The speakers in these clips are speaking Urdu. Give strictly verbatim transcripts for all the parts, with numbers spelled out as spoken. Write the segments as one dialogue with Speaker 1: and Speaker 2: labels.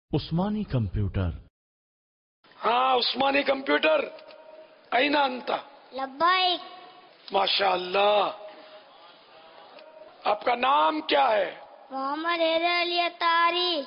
Speaker 1: عثمانی کمپیوٹر.
Speaker 2: ہاں عثمانی کمپیوٹر. این انت؟
Speaker 3: لبیک.
Speaker 2: ماشاء اللہ. آپ کا نام کیا ہے؟
Speaker 3: محمد حیدر علی اتاری.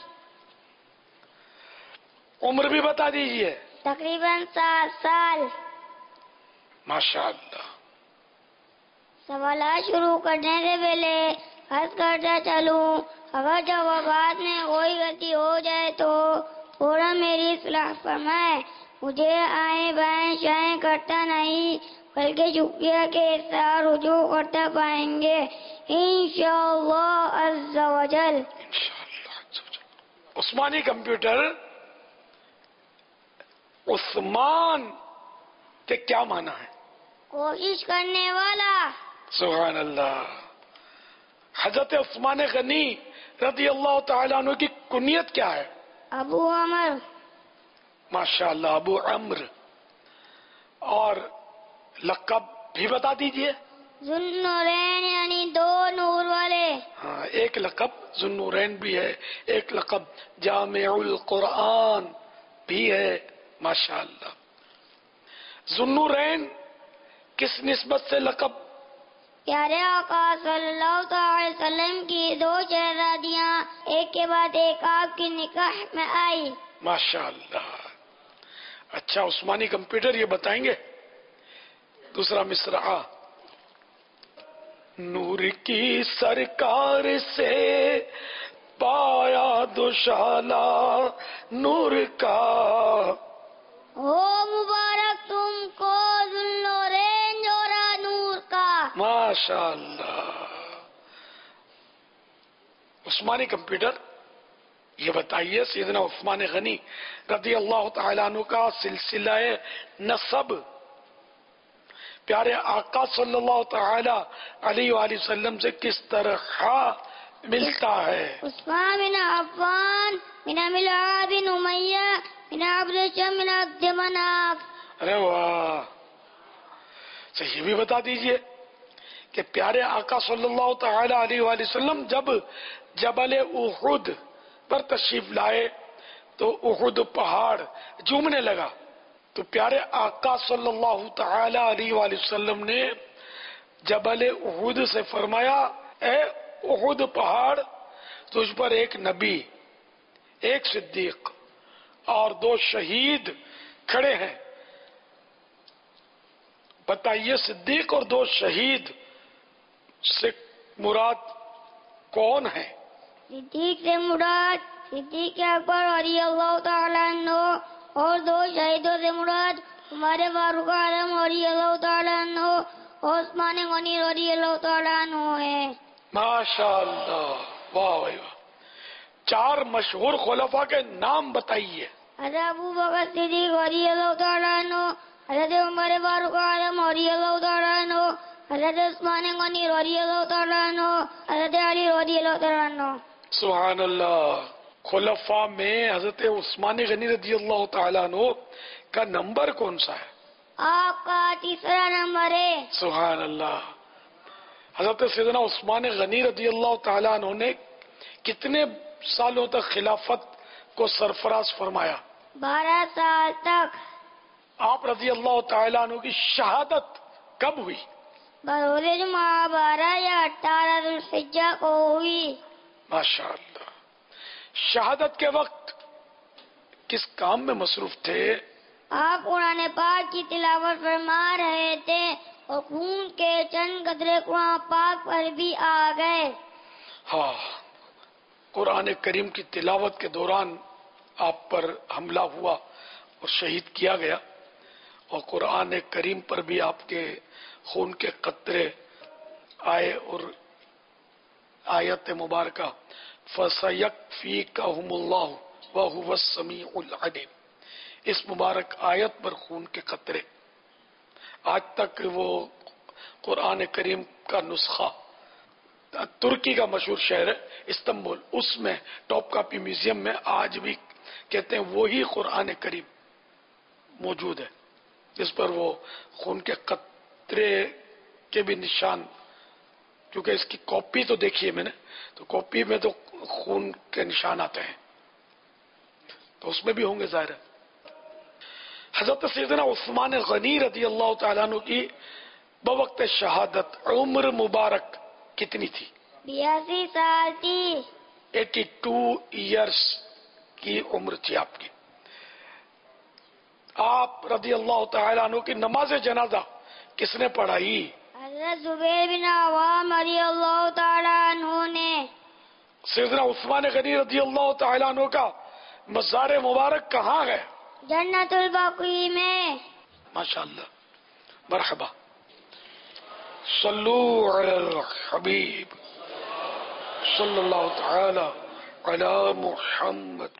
Speaker 2: عمر بھی بتا دیجئے.
Speaker 3: تقریباً سات سال.
Speaker 2: ماشاء اللہ.
Speaker 3: سوالات شروع کرنے سے پہلے عرض کرتا چلوں، اگر جوابات میں کوئی غلطی ہو جائے تو فوراً میری اصلاح فرمائے. مجھے آئیں بائیں شائیں کرتا نہیں بلکہ شکریہ کے ساتھ رجوع کرتا پائیں گے انشاءاللہ عز و جل.
Speaker 2: عثمانی کمپیوٹر. عثمان کے کیا معنی ہے؟
Speaker 3: کوشش کرنے والا.
Speaker 2: سبحان اللہ. حضرت عثمان غنی رضی اللہ تعالیٰ عنہ کی کنیت کیا ہے؟
Speaker 3: ابو عمر.
Speaker 2: ماشاء اللہ ابو عمر. اور لقب بھی بتا دیجئے.
Speaker 3: ذوالنورین یعنی دو نور والے.
Speaker 2: ہاں ایک لقب ذوالنورین بھی ہے، ایک لقب جامع القرآن بھی ہے. ماشاء اللہ. ذوالنورین کس نسبت سے لقب؟
Speaker 3: پیارے آقا صلی اللہ تعالی وسلم کی دو شہزادیاں ایک کے بعد ایک آپ کی نکاح میں آئی.
Speaker 2: ماشاء اللہ. اچھا عثمانی کمپیوٹر یہ بتائیں گے دوسرا مصرع. نور کی سرکار سے پایا دوشالہ نور کا،
Speaker 3: ہو مبارک تم کو ذوالنورین جوڑا نور کا.
Speaker 2: ماشاء اللہ. عثمانی کمپیوٹر یہ بتائیے سیدنا عثمان غنی رضی اللہ تعالیٰ عنہ کا سلسلہ نسب پیارے آقا صلی اللہ تعالی علیہ وآلہ وسلم سے کس طرح ملتا ہے؟
Speaker 3: عثمان بن عفان بن ملعب بن امیہ بن عبد شم بن عبد مناف.
Speaker 2: ارے واہ. اچھا یہ بھی بتا دیجئے کہ پیارے آقا صلی اللہ تعالی علیہ وآلہ وسلم جب جبل احد پر تشریف لائے تو احد پہاڑ جھومنے لگا، تو پیارے آقا صلی اللہ تعالی علیہ وآلہ وسلم نے جبل احد سے فرمایا اے احد پہاڑ تجھ پر ایک نبی، ایک صدیق اور دو شہید کھڑے ہیں. بتائیے صدیق اور دو شہید سے مراد کون ہیں؟
Speaker 3: صدیق سے مراد صدیق اکبر رضی اللہ تعالیٰ عنہ اور دو شہیدوں سے مراد ہمارے فاروق اعظم رضی اللہ تعالیٰ عنہ اور عثمان غنی رضی اللہ تعالیٰ عنہ ہے.
Speaker 2: ماشاء اللہ. واہ واہ. چار مشہور خلفاء کے نام بتائیے.
Speaker 3: حضرت ابو بکر صدیق رضی اللہ تعالیٰ عنہ، حضرت عمر فاروق اعظم رضی اللہ تعالیٰ عنہ، حضرت عثمان غنی رضی اللہ تعالیٰ عنہ، حضرت علی رضی اللہ تعالیٰ عنہ.
Speaker 2: سبحان اللہ. خلفاء میں حضرت عثمان غنی رضی اللہ تعالیٰ عنہ کا نمبر کون سا ہے؟
Speaker 3: آپ کا تیسرا نمبر ہے.
Speaker 2: سبحان اللہ. حضرت سیدنا عثمان غنی رضی اللہ تعالیٰ عنہ نے کتنے سالوں تک خلافت کو سرفراز فرمایا؟
Speaker 3: بارہ سال تک.
Speaker 2: آپ رضی اللہ تعالیٰ عنہ کی شہادت کب ہوئی؟
Speaker 3: بروز جمعہ بارہ یا اٹھارہ ذوالحجہ کو ہوئی.
Speaker 2: ماشاء اللہ. شہادت کے وقت کس کام میں مصروف تھے؟
Speaker 3: آپ قرآن پاک کی تلاوت فرما رہے تھے اور خون کے چند قطرے قرآن پاک پر بھی آ گئے.
Speaker 2: ہاں قرآن کریم کی تلاوت کے دوران آپ پر حملہ ہوا اور شہید کیا گیا، اور قرآن کریم پر بھی آپ کے خون کے قطرے آئے، اور آیت مبارکہ فَسَيَكْفِيكَهُمُ اللَّهُ وَهُوَ السَّمِيعُ الْعَلِيمُ، اس مبارک آیت پر خون کے قطرے. آج تک وہ قرآن کریم کا نسخہ ترکی کا مشہور شہر ہے استنبول، اس میں ٹاپ کاپی میوزیم میں آج بھی کہتے ہیں وہی قرآن کریم موجود ہے جس پر وہ خون کے قطرے کے بھی نشان، کیونکہ اس کی کاپی تو دیکھی ہے میں نے، تو کاپی میں تو خون کے نشان آتے ہیں. تو اس میں بھی ہوں گے ظاہر ہے۔ حضرت سیدنا عثمان غنی رضی اللہ تعالیٰ عنہ کی بوقت شہادت عمر مبارک کتنی تھی؟
Speaker 3: بیاسی سال تھی۔
Speaker 2: ایٹی ٹو ایئرس کی عمر تھی آپ کی۔ آپ رضی اللہ تعالیٰ عنہ کی نماز جنازہ کس نے پڑھائی؟
Speaker 3: حضرت زبیر بن عوام رضی اللہ تعالیٰ عنہ نے۔
Speaker 2: سیدنا عثمان غنی رضی اللہ تعالیٰ عنہ کا مزار مبارک کہاں ہے؟
Speaker 3: جنت البقیع میں۔
Speaker 2: ماشاءاللہ، مرحبا۔ صلو علی الحبیب صلی اللہ تعالی علی محمد۔